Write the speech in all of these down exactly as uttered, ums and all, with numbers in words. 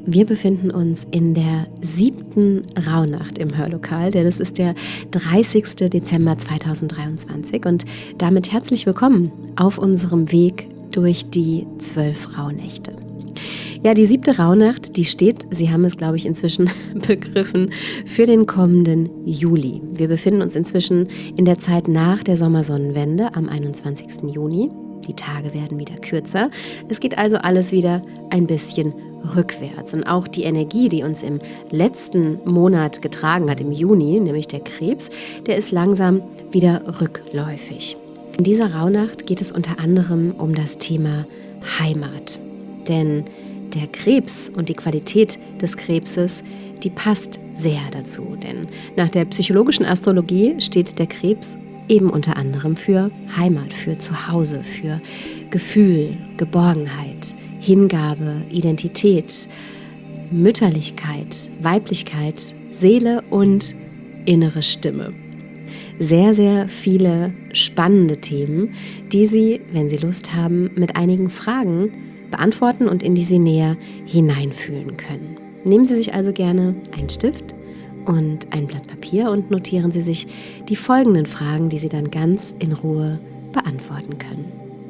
Wir befinden uns in der siebten Rauhnacht im Hörlokal, denn es ist der dreißigster Dezember zweitausenddreiundzwanzig und damit herzlich willkommen auf unserem Weg durch die zwölf Rauhnächte. Ja, die siebte Rauhnacht, die steht, Sie haben es, glaube ich, inzwischen begriffen, für den kommenden Juli. Wir befinden uns inzwischen in der Zeit nach der Sommersonnenwende am einundzwanzigsten Juni. Die Tage werden wieder kürzer. Es geht also alles wieder ein bisschen rückwärts. Und auch die Energie, die uns im letzten Monat getragen hat, im Juni, nämlich der Krebs, der ist langsam wieder rückläufig. In dieser Rauhnacht geht es unter anderem um das Thema Heimat. Denn der Krebs und die Qualität des Krebses, die passt sehr dazu. Denn nach der psychologischen Astrologie steht der Krebs eben unter anderem für Heimat, für Zuhause, für Gefühl, Geborgenheit, Hingabe, Identität, Mütterlichkeit, Weiblichkeit, Seele und innere Stimme. Sehr, sehr viele spannende Themen, die Sie, wenn Sie Lust haben, mit einigen Fragen beantworten und in die Sie näher hineinfühlen können. Nehmen Sie sich also gerne einen Stift und ein Blatt Papier und notieren Sie sich die folgenden Fragen, die Sie dann ganz in Ruhe beantworten können.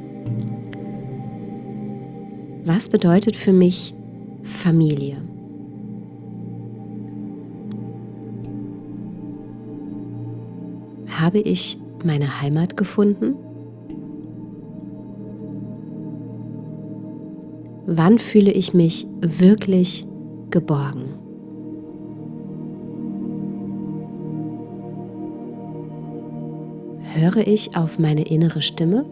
Was bedeutet für mich Familie? Habe ich meine Heimat gefunden? Wann fühle ich mich wirklich geborgen? Höre ich auf meine innere Stimme?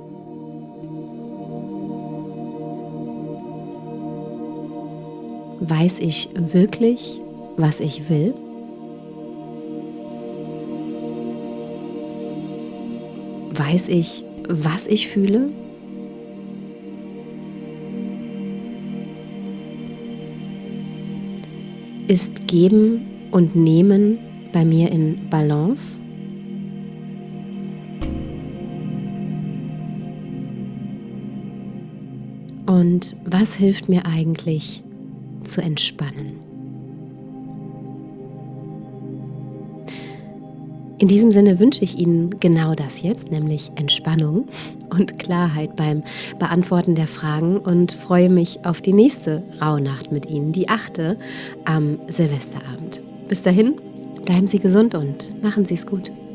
Weiß ich wirklich, was ich will? Weiß ich, was ich fühle? Ist Geben und Nehmen bei mir in Balance? Und was hilft mir eigentlich zu entspannen? In diesem Sinne wünsche ich Ihnen genau das jetzt, nämlich Entspannung und Klarheit beim Beantworten der Fragen und freue mich auf die nächste Rauhnacht mit Ihnen, die achte am Silvesterabend. Bis dahin, bleiben Sie gesund und machen Sie es gut.